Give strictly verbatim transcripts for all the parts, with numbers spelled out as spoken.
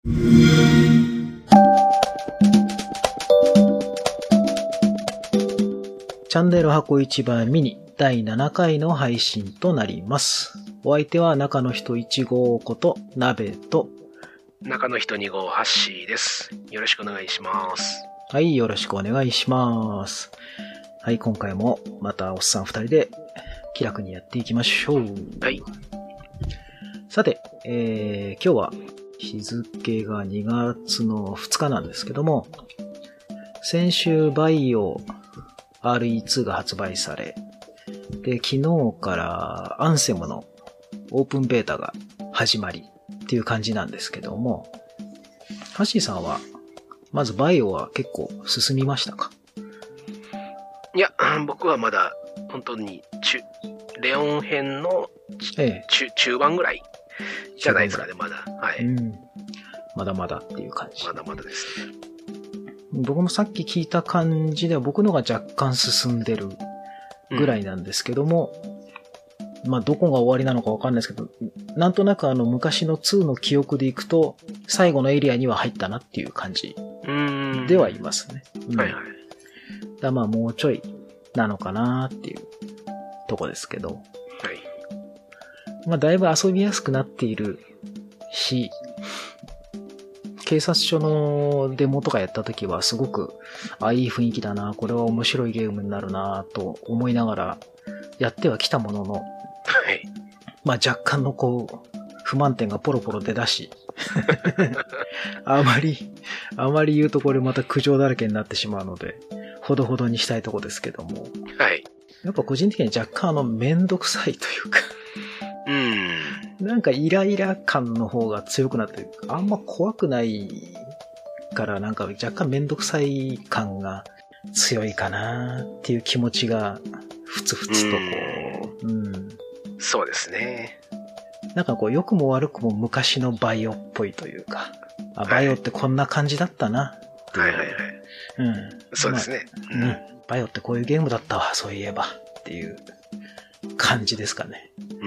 チャンネル箱市場ミニだいななかいの配信となります。お相手は中の人いち号こと鍋と中の人に号ハッシーです。よろしくお願いします。 はい、よろしくお願いします。はい、今回もまたおっさんふたりで気楽にやっていきましょう。 はい。 さて、えー、今日は日付がにがつのふつかなんですけども、先週バイオ アールイーツー が発売され、で、昨日からアンセムのオープンベータが始まりっていう感じなんですけども、ハッシーさんは、まずバイオは結構進みましたか？ いや、僕はまだ本当に中レオン編の、ええ、中, 中盤ぐらいじゃないですかね、まだ。はい、 うん。まだまだっていう感じ。 まだまだですね。 僕もさっき聞いた感じでは僕のが若干進んでるぐらいなんですけども、うん、まあどこが終わりなのかわかんないですけど、なんとなくあの昔のツーの記憶でいくと最後のエリアには入ったなっていう感じではいますね。うん、はいはい。だまあもうちょいなのかなっていうとこですけど、はい。まあだいぶ遊びやすくなっているし、警察署のデモとかやった時はすごく、あ、いい雰囲気だな、これは面白いゲームになるなと思いながらやってはきたものの、はい、まあ若干のこう、不満点がポロポロ出だし、あまり、あまり言うとこれまた苦情だらけになってしまうので、ほどほどにしたいとこですけども、はい。やっぱ個人的に若干あの、めんどくさいというか、うん。なんかイライラ感の方が強くなって、あんま怖くないからなんか若干めんどくさい感が強いかなっていう気持ちがふつふつとこう、うん、うん。 そうですね。 なんかこう良くも悪くも昔のバイオっぽいというか、あ、バイオってこんな感じだったなっていう。はいはいはい。うん。 そうですね、 まあ。うん。バイオってこういうゲームだったわ、そういえばっていう感じですかね。 うん。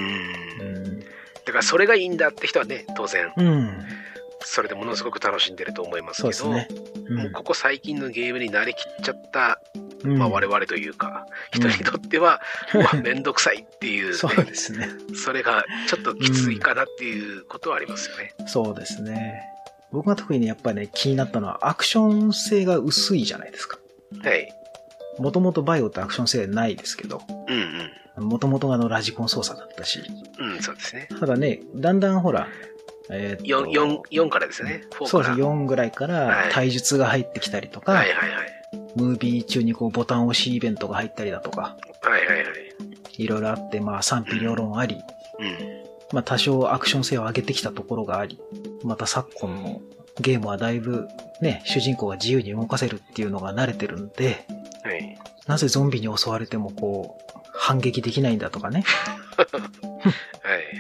だからそれがいいんだって人はね、当然、うん、それでものすごく楽しんでると思いますけど、そうですね、うん、もうここ最近のゲームに慣れきっちゃった、うん、まあ我々というか、人にとっては、うん、うわ、めんどくさいっていう、ね、 そうですね。 それがちょっときついかなっていうことはありますよね。 うん、そうですね。僕が特にやっぱりね、気になったのはアクション性が薄いじゃないですか。はい。もともとバイオってアクション性ないですけど、うんうん。もともとがあのラジコン操作だったし。 うん、そうですね。 ただね、だんだんほら、えー、 よん、よん、よんからですね。よんから。 そうですね、よんぐらいから体術が入ってきたりとか、はい、はいはいはい。ムービー中にこうボタン押しイベントが入ったりだとか、はいはいはい。いろいろあって、まあ賛否両論あり、うん。うん、まあ多少アクション性を上げてきたところがあり、また昨今のゲームはだいぶね、主人公が自由に動かせるっていうのが慣れてるんで、はい、なぜゾンビに襲われてもこう、反撃できないんだとかね。はい、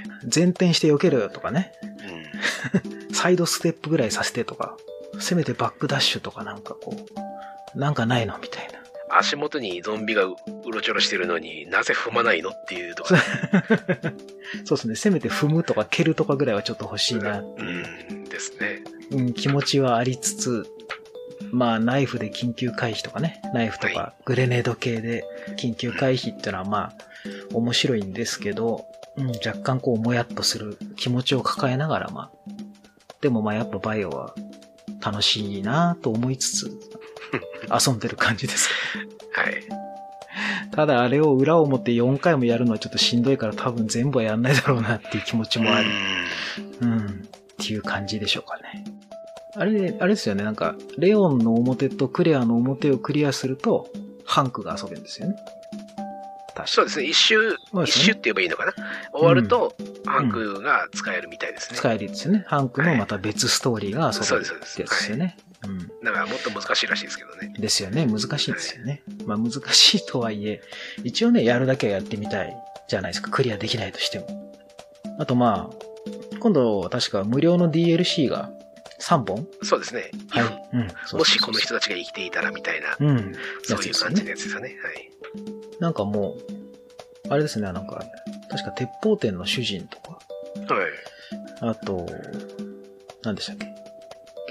前転して避けるとかね、うん。サイドステップぐらいさせてとか、せめてバックダッシュとかなんかこう、なんかないのみたいな。 足元にゾンビがうろちょろしてるのになぜ踏まないのっていうとか、ね。 そうですね。せめて踏むとか蹴るとかぐらいはちょっと欲しいなっていう。 うんですね。 うん、気持ちはありつつ、まあナイフで緊急回避とかね、ナイフとかグレネード系で緊急回避っていうのはまあ面白いんですけど、うん、若干こうもやっとする気持ちを抱えながらまあ、でもまあやっぱバイオは楽しいなと思いつつ遊んでる感じです。はい。ただあれを裏を持ってよんかいもやるのはちょっとしんどいから多分全部はやんないだろうなっていう気持ちもあり、うん、っていう感じでしょうかね。あれ、あれですよね。なんか、レオンの表とクレアの表をクリアすると、ハンクが遊べるんですよね。 確かそうですね。一周、ね、一周って言えばいいのかな。終わると、うん、ハンクが使えるみたいですね。 使えるですよね。ハンクのまた別ストーリーが遊べるってやつですよね。 うん。だからもっと難しいらしいですけどね。 ですよね。難しいですよね。はい、まあ難しいとはいえ、一応ね、やるだけはやってみたいじゃないですか。クリアできないとしても。あとまあ、今度確か無料の ディーエルシー が、さんぼんそうですね。はい。うん、そうそうそうもしこの人たちが生きていたらみたいな、うん、そういう感じのやつですよね。はい。 なんかもう、あれですね、なんか、確か鉄砲店の主人とか、はい。あと、何でしたっけ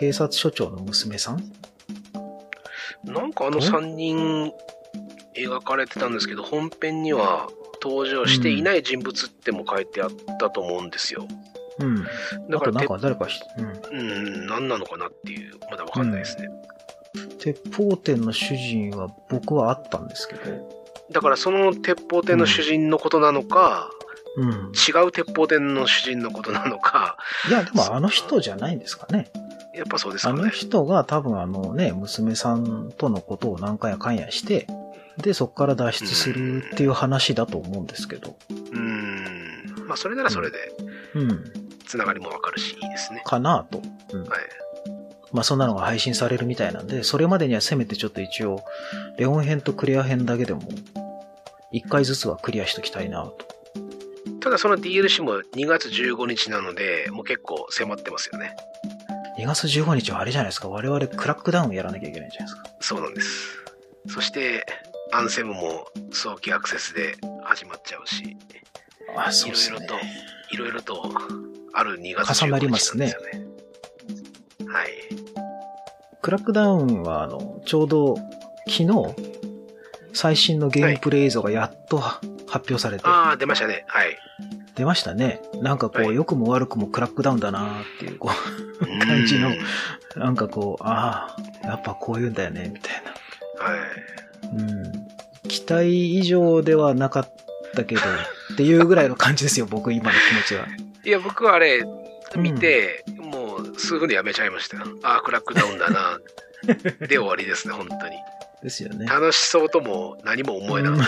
警察署長の娘さん？ なんかあのさんにん描かれてたんですけど、本編には登場していない人物っても書いてあったと思うんですよ。 うん。だからなんか誰か、 うん、うん、何なのかなっていう、まだわかんないですね。 うん、鉄砲店の主人は僕はあったんですけど。 だからその鉄砲店の主人のことなのか、うん、違う鉄砲店の主人のことなのか。 いや、でもあの人じゃないんですかね。 やっぱそうですかね。 あの人が多分あのね、娘さんとのことを何回やかんやして、で、そこから脱出するっていう話だと思うんですけど。 うーん。まあ、それならそれで、うん。つながりもわかるし、いいですね。 かなと。うん。はい。まあ、そんなのが配信されるみたいなんで、それまでにはせめてちょっと一応、レオン編とクリア編だけでも、一回ずつはクリアしときたいなと。 ただその ディーエルシー もにがつじゅうごにちなので、もう結構迫ってますよね。 にがつじゅうごにちはあれじゃないですか。我々クラックダウンやらなきゃいけないじゃないですか。 そうなんです。そして、アンセムも早期アクセスで始まっちゃうし。 あ、そうですね。 いろいろと、いろいろと、あるにがつじゅうごにちなんですよね。重なりますね。はい。 クラックダウンは、あの、ちょうど、昨日、最新のゲームプレイ映像がやっと発表されて。 はい、ああ、出ましたね。はい。 出ましたね。なんかこう、はい、良くも悪くもクラックダウンだなっていう、こう、感じの、なんかこう、ああ、やっぱこういうんだよね、みたいな。はい。うん。期待以上ではなかったけど、っていうぐらいの感じですよ、僕、今の気持ちは。 いや、僕はあれ、見て、うん、もう、数分でやめちゃいましたよ。ああ、クラックダウンだな、で終わりですね、本当に。 ですよね。 楽しそうとも何も思えなかった。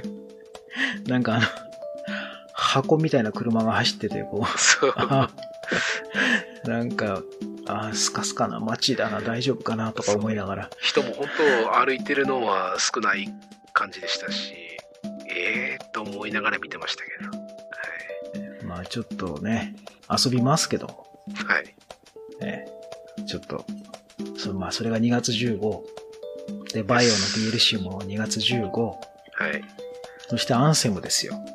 うん、なんかあの、箱みたいな車が走ってて、こう。 そう。 なんか、ああ、スカスカな街だな、大丈夫かなとか思いながら。 人も本当歩いてるのは少ない感じでしたし、ええー、と思いながら見てましたけど。 はい、まあちょっとね、遊びますけど。 はい。 ね、ちょっと、そまあそれがにがつじゅうご。で、バイオの ディーエルシー もにがつじゅうご。 はい。 そしてアンセムですよ。はい。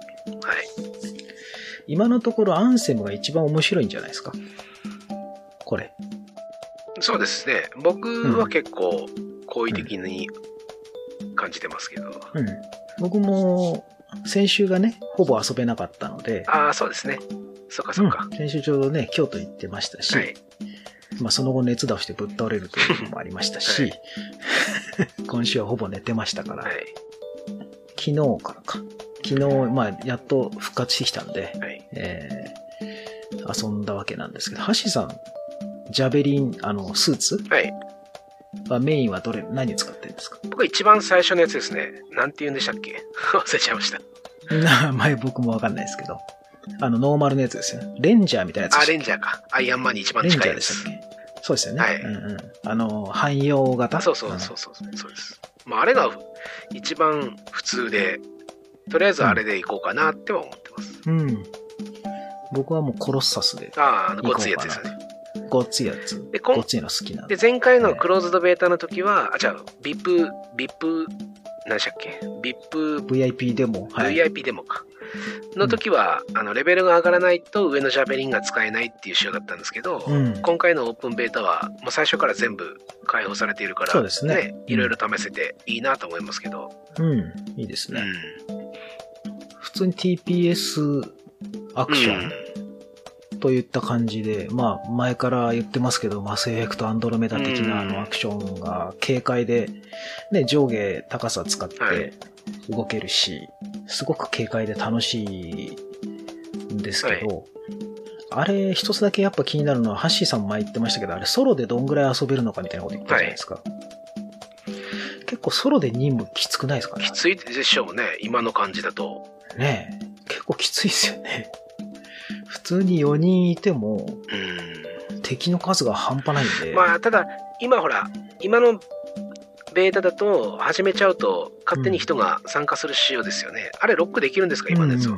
今のところアンセムが一番面白いんじゃないですか。これ。 そうですね。僕は結構好意的に感じてますけど。 うん。うん、僕も先週がね、ほぼ遊べなかったので。 ああ、そうですね。そっかそっか、 うん。先週ちょうどね、京都行ってましたし。はい。まあその後熱出してぶっ倒れるというのもありましたし。はい、今週はほぼ寝てましたから。はい。昨日からか。昨日、まあ、やっと復活してきたんで、はい、えー、遊んだわけなんですけど、ハッシーさん、ジャベリン、あの、スーツはい。 メインはどれ、何使ってるんですか？ 僕は一番最初のやつですね。なんて言うんでしたっけ？忘れちゃいました。 名前僕もわかんないですけど、あの、ノーマルのやつですよね。レンジャーみたいなやつでしたっけ？あ、レンジャーか。アイアンマンに一番近いです。 レンジャーでしたっけ？そうですよね。 はい。 うんうん。あの、汎用型？ そうそうそうそう、うん、そうです。まあ、あれが一番普通で、とりあえずあれでいこうかなっては思ってます。 うん。僕はもうコロッサスで。 ああ、あのごっついやつですよね。 ごっついやつ。で、ごっついの好きなんで。で、前回のクローズドベータの時は、はい、あ、じゃあ、ビップ、ビップ、何でしたっけ？ビップ、 ブイアイピー デモ。 はい。ブイアイピー デモか。の時は、うん、あの、レベルが上がらないと上のジャベリンが使えないっていう仕様だったんですけど、うん、今回のオープンベータは、もう最初から全部開放されているから、 そうですね。ね、 いろいろ試せていいなと思いますけど。 うん、いいですね。うん、普通に ティーピーエス アクション、うん、といった感じで、まあ、前から言ってますけど、マスエフェクトアンドロメダ的なあのアクションが軽快で、ね、上下高さ使って動けるし、はい、すごく軽快で楽しいんですけど、はい、あれ一つだけやっぱ気になるのは、ハッシーさんも前言ってましたけど、あれソロでどんぐらい遊べるのかみたいなこと言ったじゃないですか。はい、結構ソロで任務きつくないですかね？ きついでしょうね、今の感じだと。 ねえ、結構きついですよね。普通によにんいても、うん、敵の数が半端ないんで。 まあ、ただ、今ほら、今のベータだと始めちゃうと勝手に人が参加する仕様ですよね。うん、あれロックできるんですか今のやつは、うんうんうん、プ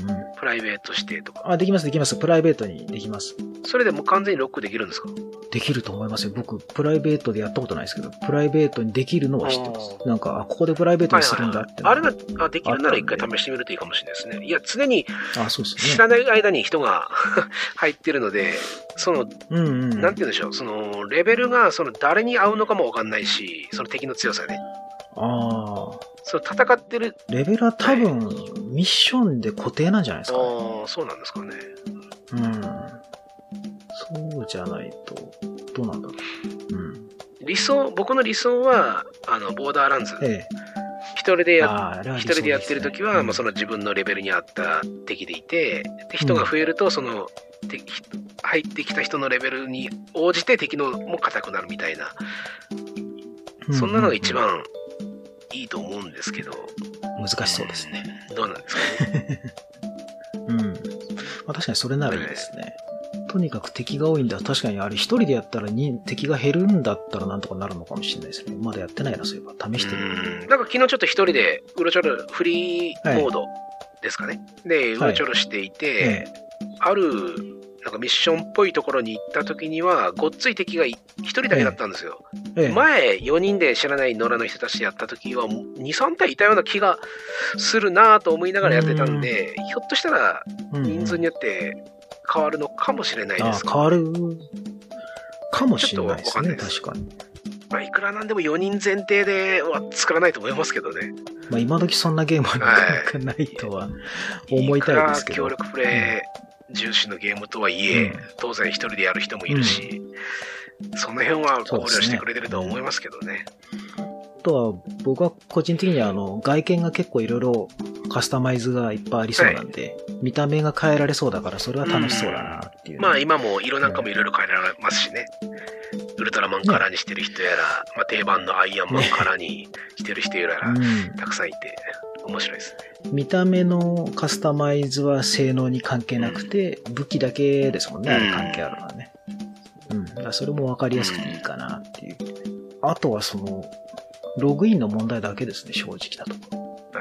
プライベートしてとか。 あ、できます、できます。プライベートにできます。 それでもう完全にロックできるんですか？ できると思いますよ。僕、プライベートでやったことないですけど、プライベートにできるのは知ってます。なんか、あ、ここでプライベートにするんだって、 はいはいはい。あれができるなら一回試してみるといいかもしれないですね。いや、常に、 あ、そうですね。 知らない間に人が入ってるので、その、 うんうん、 なんて言うんでしょう、その、レベルが、その、誰に合うのかもわかんないし、その敵の強さね。 ああ。 そう、戦ってる。 レベルは多分、ミッションで固定なんじゃないですか、ね。 ああ、そうなんですかね。 うん。そうじゃないと、どうなんだろう。うん。 理想、僕の理想は、あの、ボーダーランズ。ええ。一人でや、一人でやってるときは、うん、まあ、その自分のレベルに合った敵でいて、で、人が増えると、その、敵、入ってきた人のレベルに応じて敵のも硬くなるみたいな。そんなのが一番いいと思うんですけど。 難しそうですね。 どうなんですかね。 うん。まあ、確かにそれならいいですね。ね、とにかく敵が多いんだ。確かにあれ一人でやったらに敵が減るんだったらなんとかなるのかもしれないですね。まだやってないな、そういえば。試してみる。 うん。なんか昨日ちょっと一人でうろちょろフリーモードですかね。はい、で、うろちょろしていて、はい、ある、なんかミッションっぽいところに行った時には、ごっつい敵が一人だけだったんですよ。ええ、前、よにんで知らない野良の人たちやった時は、に、さん体いたような気がするなぁと思いながらやってたんで、ひょっとしたら人数によって変わるのかもしれないですけど、 あ、変わるかもしれないですね、確かに。 まあ、いくらなんでもよにん前提では作らないと思いますけどね。 まあ、今時そんなゲームはなかなかないとは思いたいですけど。 協力プレイ重視のゲームとはいえ、うん、当然一人でやる人もいるし、うん、その辺は考慮してくれてると思いますけどね。 あとは僕は個人的にはあの外見が結構いろいろカスタマイズがいっぱいありそうなんで、はい、見た目が変えられそうだからそれは楽しそうだなっていう、 うん、まあ今も色なんかもいろいろ変えられますしね、ウルトラマンカラーにしてる人やら、ね、まあ、定番のアイアンマンカラーにしてる人やら、ね、たくさんいて面白いですね。 見た目のカスタマイズは性能に関係なくて、うん、武器だけですもんね、あれ関係あるのはね。うん。だからそれも分かりやすくていいかなっていう。うん、あとはその、ログインの問題だけですね、正直だと。はい、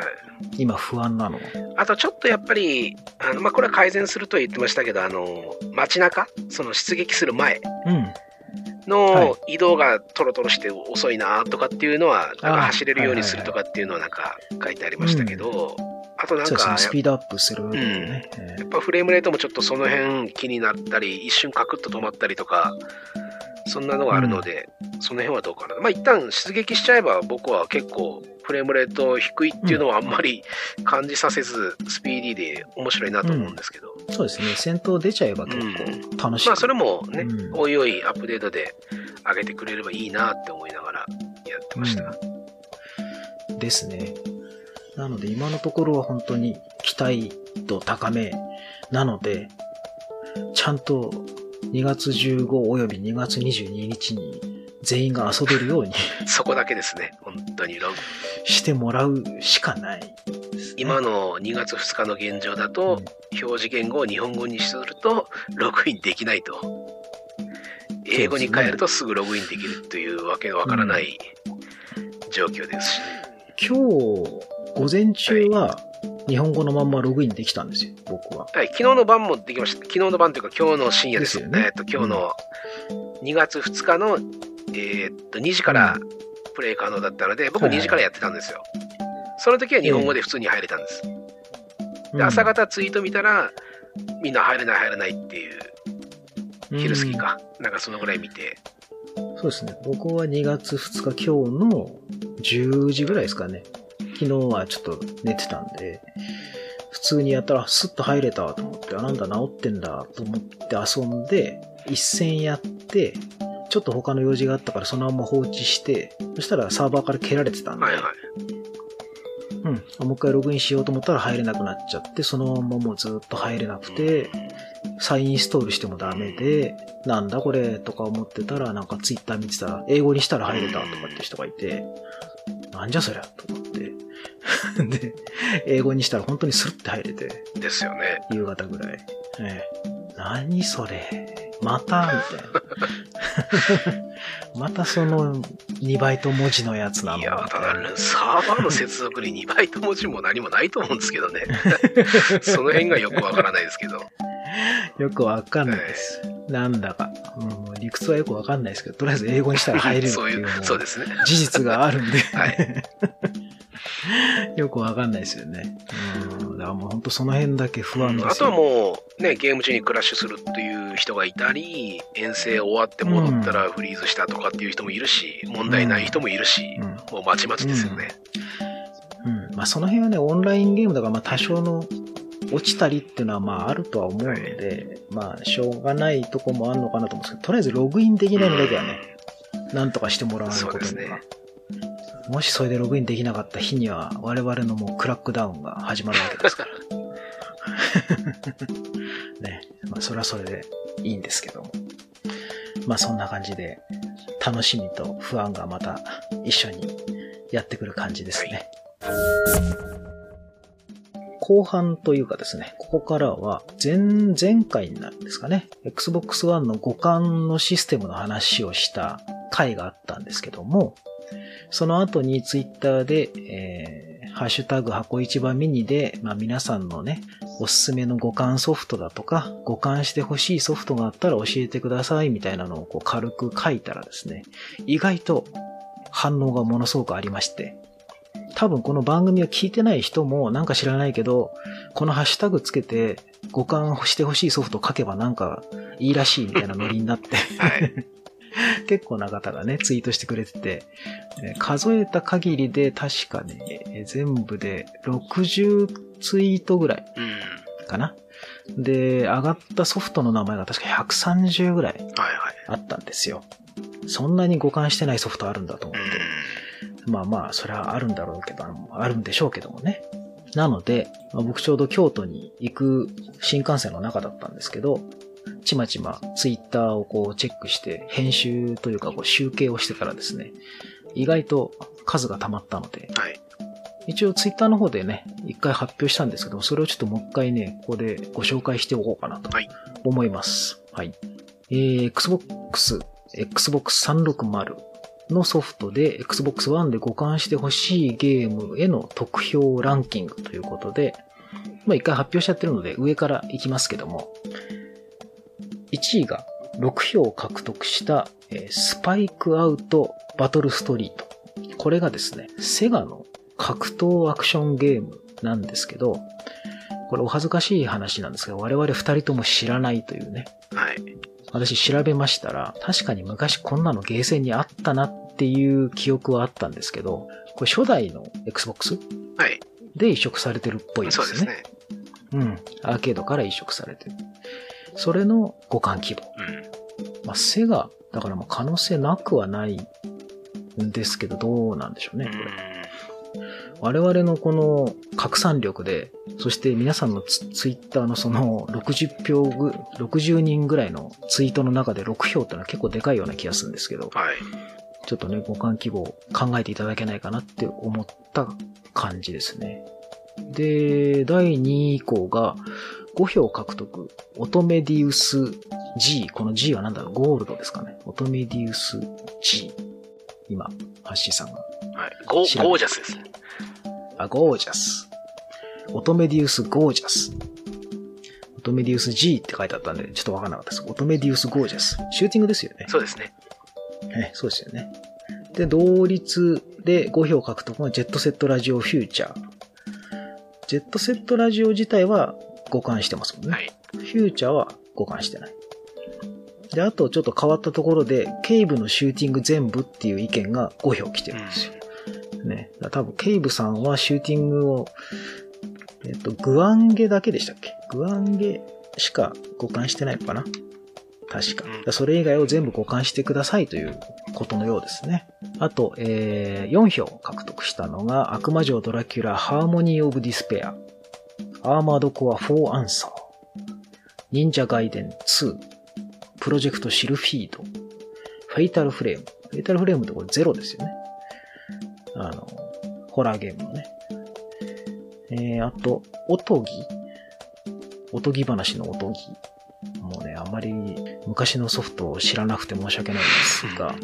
今不安なのは。 あとちょっとやっぱり、あの、まあ、これは改善するとは言ってましたけど、あの、街中、その出撃する前。うんの移動がトロトロして遅いなとかっていうのは、なんか走れるようにするとかっていうのはなんか書いてありましたけど、あとなんか、 ね、スピードアップする、 ね、うん、やっぱフレームレートもちょっとその辺気になったり、一瞬カクッと止まったりとか、そんなのがあるので、うん、その辺はどうかな。まあ一旦出撃しちゃえば僕は結構フレームレート低いっていうのはあんまり感じさせず、スピーディーで面白いなと思うんですけど。 うん、そうですね。戦闘出ちゃえば結構楽しい、 うん。まあそれもね、うん、おいおいアップデートで上げてくれればいいなって思いながらやってました。 うん、ですね。なので今のところは本当に期待度高めなので、ちゃんとにがつじゅうごおよびにがつにじゅうににちに全員が遊べるようにそこだけですね、本当にしてもらうしかないですね。 今のにがつふつかの現状だと、うん、表示言語を日本語にするとログインできないと。英語に変えるとすぐログインできるというわけのわからない状況ですしね。 今日午前中は日本語のまんまログインできたんですよ、僕は。 はい、昨日の晩もできました。昨日の晩というか今日の深夜ですよね。えっと今日のにがつふつかの、えー、っとにじからプレイ可能だったので、僕にじからやってたんですよ。はいはい、その時は日本語で普通に入れたんです。で、朝方ツイート見たらみんな入れない入れないっていう。昼過ぎか、うん、なんかそのぐらい見て。 そうですね。僕はにがつふつか今日のじゅうじぐらいですかね。昨日はちょっと寝てたんで、普通にやったらスッと入れたと思って、あ、なんだ治ってんだと思って遊んで、一戦やって、ちょっと他の用事があったからそのまま放置して、そしたらサーバーから蹴られてたんで、はいはい、うん、もう一回ログインしようと思ったら入れなくなっちゃって、そのままもうずっと入れなくて、再インストールしてもダメで、なんだこれとか思ってたら、なんかツイッター見てたら、英語にしたら入れたとかって人がいて、なんじゃそりゃと思って。で、英語にしたら本当にスルッて入れて。 ですよね。 夕方ぐらい。ええ、何それまたみたいな。またそのにバイト文字のやつなの。 いや、ただサーバーの接続ににバイト文字も何もないと思うんですけどね。その辺がよくわからないですけど。 よくわかんないです。はい、なんだか、うん、理屈はよくわかんないですけど、とりあえず英語にしたら入れるっていうそうですね。 事実があるんで、 はい、 よくわかんないですよね。うん、だからもう本当その辺だけ不安ですよ。 あとはもうね、ゲーム中にクラッシュするっていう人がいたり、遠征終わって戻ったらフリーズしたとかっていう人もいるし、うん、問題ない人もいるし、うん、もうまちまちですよね。 うん、うん、まあその辺はね、オンラインゲームだからまあ多少の落ちたりっていうのはまああるとは思うので、はい、まあしょうがないとこもあるのかなと思うんですけど、とりあえずログインできないのだけはね、うん、なんとかしてもらわないことには。そうですね。もしそれでログインできなかった日には我々のもうクラックダウンが始まるわけですから。ね、まあそれはそれでいいんですけども。まあそんな感じで楽しみと不安がまた一緒にやってくる感じですね。はい、後半というかですね、ここからは前、前回になるんですかね、Xbox One の互換のシステムの話をした回があったんですけども、その後にツイッターで、えー、ハッシュタグ箱市場ミニで、まあ皆さんのね、おすすめの互換ソフトだとか、互換してほしいソフトがあったら教えてくださいみたいなのをこう軽く書いたらですね、意外と反応がものすごくありまして、多分この番組を聞いてない人もなんか知らないけど、このハッシュタグつけて互換してほしいソフトを書けばなんかいいらしいみたいなノリになって、はい結構な方がね、ツイートしてくれてて、数えた限りで確かね、全部でろくじゅうツイートぐらいかな。うん、で、上がったソフトの名前が確かひゃくさんじゅうぐらいあったんですよ。はいはい、そんなに互換してないソフトあるんだと思って。うん、まあまあ、それはあるんだろうけど、あるんでしょうけどもね。なので、まあ、僕ちょうど京都に行く新幹線の中だったんですけど、ちまちまツイッターをこうチェックして編集というかこう集計をしてたらですね、意外と数が溜まったので、はい、一応ツイッターの方でね、一回発表したんですけど、それをちょっともう一回ね、ここでご紹介しておこうかなと思います。はい。えー、Xbox、エックスボックスさんびゃくろくじゅうのソフトで Xbox One で互換してほしいゲームへの得票ランキングということで、まあ一回発表しちゃってるので上から行きますけども、いちいがろくひょう獲得した、えー、スパイクアウトバトルストリート。これがですね、セガの格闘アクションゲームなんですけど、これお恥ずかしい話なんですけど、我々二人とも知らないというね。はい。私調べましたら、確かに昔こんなのゲーセンにあったなっていう記憶はあったんですけど、これ初代の Xbox はい。で移植されてるっぽいですね。そうですね。うん。アーケードから移植されてる。それの互換希望。うん、まあ、セガ、だからまあ可能性なくはないんですけど、どうなんでしょうね。これ我々のこの拡散力で、そして皆さんの ツ, ツイッターのそのろくじゅうひょうぐ、ろくじゅうにんぐらいのツイートの中でろくひょうってのは結構でかいような気がするんですけど、はい、ちょっとね、互換希望考えていただけないかなって思った感じですね。で、だいにい以降が、ごひょう獲得、オトメディウス G。この G は何だろう、ゴールドですかね。オトメディウス G。今、ハッシーさんが。 はい。ゴ, ゴージャスですね。 あ、ゴージャス。オトメディウスゴージャス。オトメディウス G って書いてあったんで、ちょっとわかんなかったです。オトメディウスゴージャス。シューティングですよね。 そうですね。 え、そうですよね。で、同率でごひょう獲得がジェットセットラジオフューチャー。ジェットセットラジオ自体は互換してますもんね。はい。フューチャーは互換してない。で、あとちょっと変わったところで、ケイブのシューティング全部っていう意見がごひょう来てるんですよ。うん、ね。だ多分ケイブさんはシューティングを、えっと、グアンゲだけでしたっけ？グアンゲしか互換してないのかな？確か。うん、それ以外を全部互換してくださいということのようですね。あと、えー、よんひょう獲得したのが、悪魔城ドラキュラハーモニーオブディスペア。アーマードコアフォーアンサー。忍者ガイデンツー。プロジェクトシルフィード。フェイタルフレーム。フェイタルフレームってこれゼロですよね。あの、ホラーゲームのね。えー、あと、おとぎおとぎ話のおとぎ。もうね、あんまり昔のソフトを知らなくて申し訳ないですが。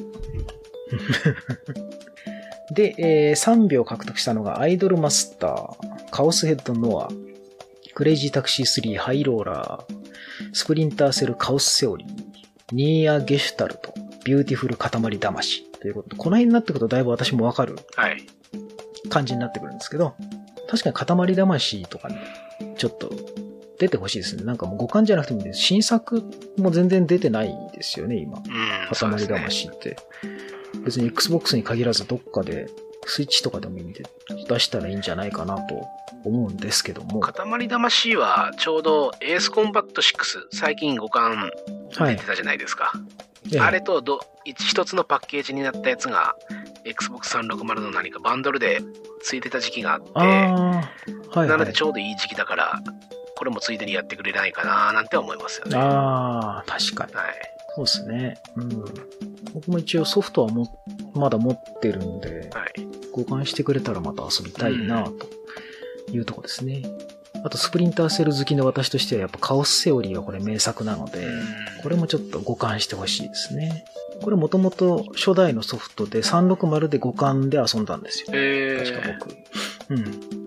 で、えー、さんびょう獲得したのがアイドルマスター、カオスヘッドノア、クレイジータクシースリーハイローラー、スプリンターセルカオスセオリー、ニーアゲシュタルト、ビューティフル塊魂ということで、この辺になってくるとだいぶ私もわかる感じになってくるんですけど、確かに塊魂とかね、ちょっと出てほしいですね。なんかもうごかんじゃなくてもいいです。新作も全然出てないですよね、今。 うん、 塊魂って。別に Xbox に限らずどっかで、スイッチとかでもいいんで出したらいいんじゃないかなと思うんですけども。 塊魂はちょうどエースコンバットシックス、最近ごかん出てたじゃないですか。はい、あれとど一つのパッケージになったやつが エックスボックスさんびゃくろくじゅうの何かバンドルでついてた時期があって、あ、はいはい、なのでちょうどいい時期だからこれもついでにやってくれないかななんて思いますよね。 ああ、確かに。はい。そうですね。うん。僕も一応ソフトはもまだ持ってるんで、はい、交換してくれたらまた遊びたいなというとこですね。うん、あとスプリンターセル好きの私としてはやっぱカオスセオリーはこれ名作なので、これもちょっと互換してほしいですね。これもともと初代のソフトでさんびゃくろくじゅうで互換で遊んだんですよ。 えー、確か僕。うん。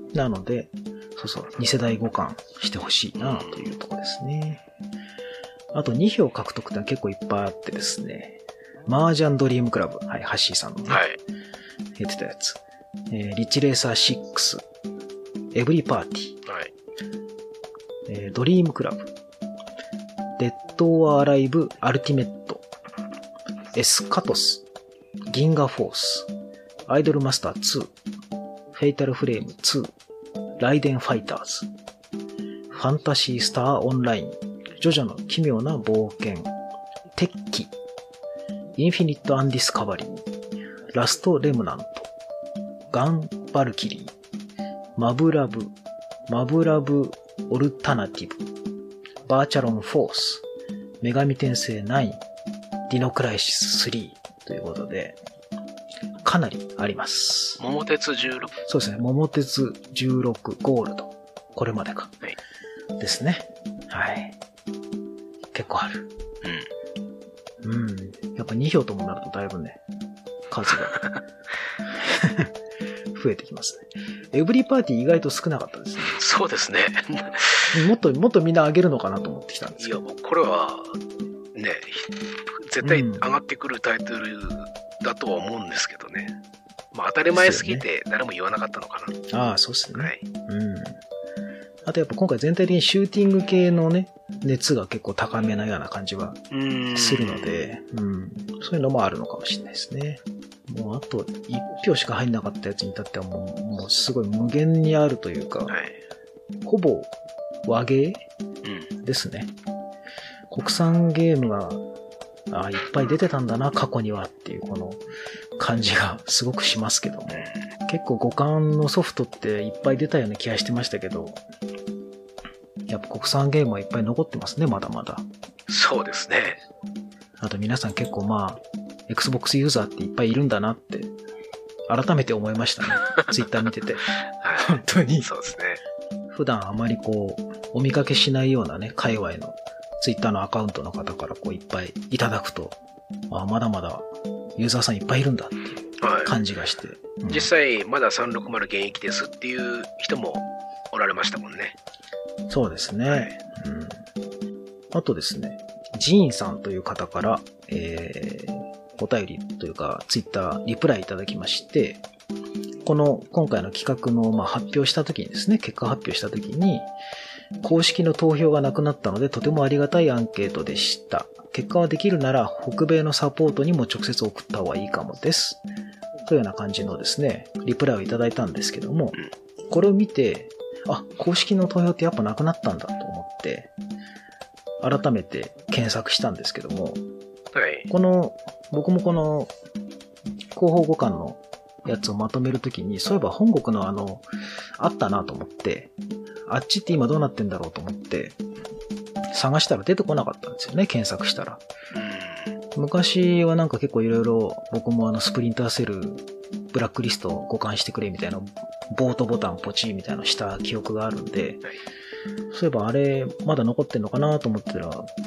なので、そうそう、に世代互換してほしいなというところですね。あとにひょう獲得ってのは結構いっぱいあってですね。マージャンドリームクラブ。はい、ハッシーさんのね。はい。言ってたやつ。えー、リッチレーサーシックス。エブリパーティー。はい。えー、ドリームクラブ。デッド・オア・アライブ・アルティメット。エスカトス。銀河フォース。アイドルマスターツー。フェイタルフレームツー。ライデンファイターズ。ファンタシースターオンライン。ジョジョの奇妙な冒険。テッキ。インフィニット・アンディスカバリー。ラスト・レムナント。ガン・バルキリー。マブラブ。マブラブ・オルタナティブ。バーチャロン・フォース。女神転生ナイン。ディノクライシススリー。ということで、かなりあります。 桃鉄じゅうろく。 そうですね。桃鉄じゅうろくゴールド。これまでか。はい。ですね。はい。結構ある。うん。うん。やっぱにひょうともなるとだいぶね、数が増えてきますね。エブリパーティー意外と少なかったですね。 そうですね。 もっと、もっとみんな上げるのかなと思ってきたんですけど。 いや、これは、ね、絶対上がってくるタイトルだとは思うんですけどね。まあ当たり前すぎて誰も言わなかったのかな。 ね、ああ、そうですね。はい。うん。あとやっぱ今回全体的にシューティング系のね、熱が結構高めなような感じはするので、うん、そういうのもあるのかもしれないですね。もうあといちひょうしか入んなかったやつに至ってはもう、もうすごい無限にあるというか、はい、ほぼ和芸、うん、ですね。国産ゲームがあいっぱい出てたんだな、過去にはっていうこの感じがすごくしますけども。結構互換のソフトっていっぱい出たような気がしてましたけど、やっぱ国産ゲームはいっぱい残ってますね、まだまだ。 そうですね。 あと皆さん結構まあ、Xbox ユーザーっていっぱいいるんだなって、改めて思いましたね。Twitter 見てて。はい、本当に。 そうですね。 普段あまりこう、お見かけしないようなね、界隈のTwitter のアカウントの方からこういっぱいいただくと、あ、まだまだユーザーさんいっぱいいるんだっていう感じがして。はい、 うん、実際まださんびゃくろくじゅう現役ですっていう人もおられましたもんね。 そうですね。はい、うん、あとですね、ジーンさんという方から、えー、お便りというかツイッターリプライいただきまして、この今回の企画のまあ発表した時にですね、結果発表した時に、公式の投票がなくなったのでとてもありがたいアンケートでした。結果はできるなら北米のサポートにも直接送った方がいいかもです。というような感じのですね、リプライをいただいたんですけども、これを見て、あ、公式の投票ってやっぱなくなったんだと思って、改めて検索したんですけども、はい、この、僕もこの広報互換のやつをまとめるときに、そういえば本国のあの、あったなと思って、あっちって今どうなってんだろうと思って、探したら出てこなかったんですよね、検索したら。昔はなんか結構いろいろ僕もあのスプリンターセルブラックリストを互換してくれみたいなボートボタンポチみたいなのした記憶があるんで、そういえばあれまだ残ってんのかなと思ってたら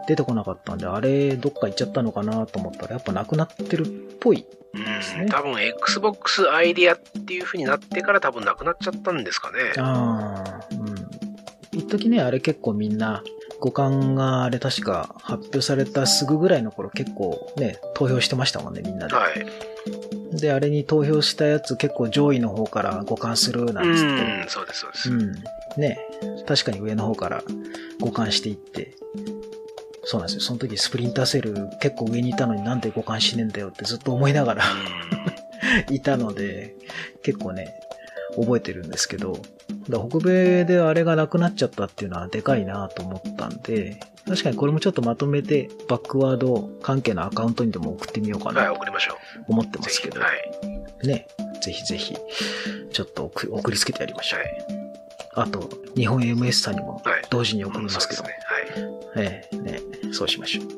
出てこなかったんで、あれどっか行っちゃったのかなと思ったらやっぱなくなってるっぽいですね。 うん、多分 Xbox アイディアっていう風になってから多分なくなっちゃったんですかね。 ああ、うん。一時ね、あれ結構みんな、互換があれ確か発表されたすぐぐらいの頃結構ね、投票してましたもんね、みんなで。 はい。 で、あれに投票したやつ結構上位の方から互換するなんつって。 うん、そうです、そうです。 うん。ね、確かに上の方から互換していって、そうなんですよ。その時スプリンターセル結構上にいたのになんで互換しねえんだよってずっと思いながらいたので、結構ね、覚えてるんですけど、だ北米であれがなくなっちゃったっていうのはでかいなと思ったんで、確かにこれもちょっとまとめてバックワード関係のアカウントにでも送ってみようかなと思ってますけど、 はい、 ね、ぜひぜひちょっと送りつけてやりましょう。はい、あと日本 エムエス さんにも同時に送りますけど、はい、そうですね、はい、えー、ね、そうしましょう。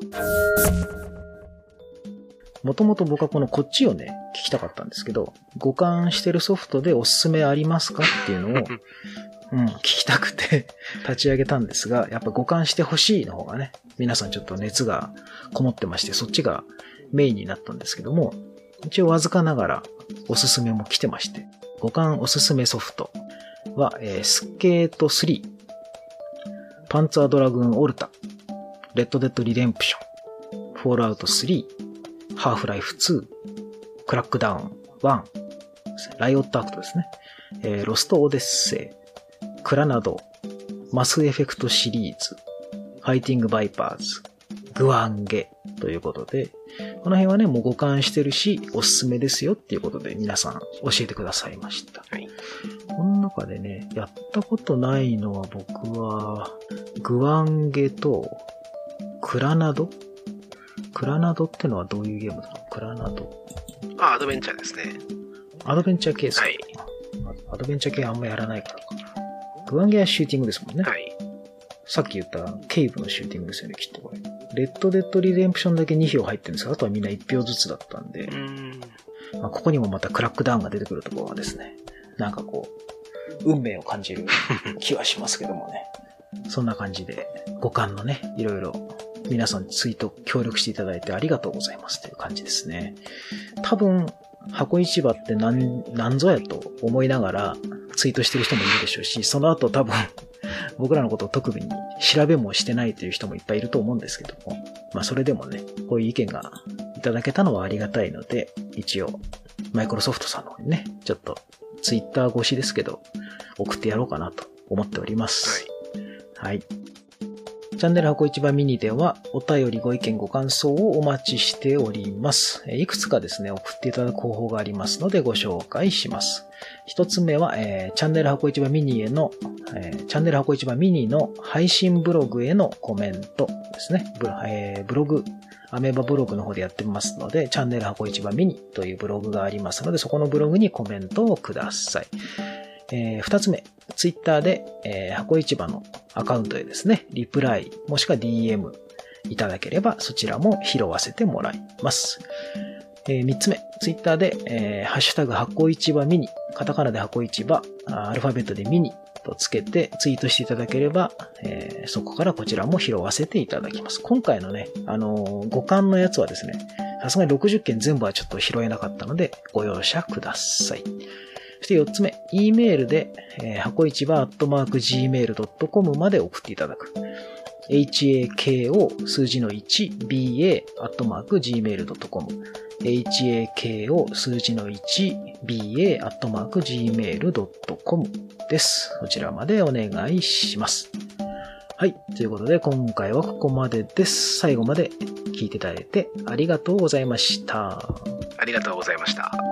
もともと僕はこのこっちをね、聞きたかったんですけど、互換してるソフトでおすすめありますかっていうのを、うん、聞きたくて立ち上げたんですが、やっぱ互換してほしいの方がね、皆さんちょっと熱がこもってまして、そっちがメインになったんですけども、一応わずかながらおすすめも来てまして、互換おすすめソフトは、えー、スケートスリー、パンツァードラグーンオルタ、レッドデッドリデンプション、フォールアウトスリー、ハーフライフツー、クラックダウンワン、ライオットアクトですね、えー、ロストオデッセイ、クラナド、マスエフェクトシリーズ、ファイティングバイパーズ、グワンゲということで、この辺はね、もう互換してるし、おすすめですよっていうことで皆さん教えてくださいました。はい、この中でね、やったことないのは僕は、グワンゲと、クラナドクラナドってのはどういうゲームだろう？クラナド。 あ、アドベンチャーですね。 アドベンチャー系ですか？ はい。 アドベンチャー系あんまやらないからか。グワンゲはシューティングですもんね。 はい。さっき言ったケイブのシューティングですよね、きっとこれ。レッドデッドリデンプションだけに票入ってるんですが、あとはみんないち票ずつだったんで、 うーん、 まあ、ここにもまたクラックダウンが出てくるところはですね、なんかこう、運命を感じる気はしますけどもね。そんな感じで、互換のね、いろいろ皆さんツイート協力していただいてありがとうございますという感じですね。多分、箱市場って何、何ぞやと思いながらツイートしてる人もいるでしょうし、その後多分僕らのことを特に調べもしてないという人もいっぱいいると思うんですけども、まあそれでもね、こういう意見がいただけたのはありがたいので、一応マイクロソフトさんの方にね、ちょっとツイッター越しですけど送ってやろうかなと思っております。はい。はい。チャンネル箱市場ミニではお便りご意見ご感想をお待ちしております。いくつかですね、送っていただく方法がありますのでご紹介します。一つ目は、えー、チャンネル箱市場ミニへの、えー、チャンネル箱市場ミニの配信ブログへのコメントですね。ブ, えー、ブログ、アメーバブログの方でやってますので、チャンネル箱市場ミニというブログがありますので、そこのブログにコメントをください。えー、二つ目、ツイッターで、えー、箱市場のアカウントへですね、リプライもしくは ディーエム いただければそちらも拾わせてもらいます。えー、三つ目、ツイッターで、えー、ハッシュタグ箱市場ミニ、カタカナで箱市場、アルファベットでミニとつけてツイートしていただければ、えー、そこからこちらも拾わせていただきます。今回のね、あのー、互換のやつはですね、さすがにろくじゅっけん全部はちょっと拾えなかったのでご容赦ください。そしてよっつめ、E メールで、えー、箱市場アットマーク ジーメールドットコム まで送っていただく。エイチエーケーオー 数字の いちビーエー アットマーク ジーメールドットコム エイチエーケーオー 数字の いちビーエー アットマーク ジーメールドットコム です。こちらまでお願いします。はい。ということで今回はここまでです。最後まで聞いていただいてありがとうございました。 ありがとうございました。